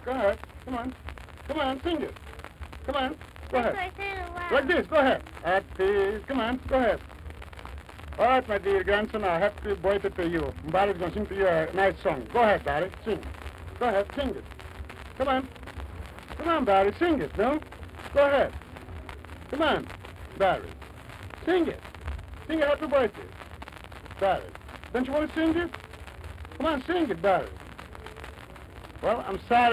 Go ahead. Come on. Come on, sing it. Come on. Go ahead. That's what I said a while. Like this. Go ahead. Happy. Come on. Go ahead. All right, my dear grandson, I have to voice it to you. Barry's going to sing to you a nice song. Go ahead, Barry. Sing. Go ahead. Sing it. Come on. Come on, Barry. Sing it, no? Go ahead. Come on, Barry. Sing it. Sing a happy birthday. Barry. Don't you want to sing it? Come on, sing it, Barry. Well, I'm sorry.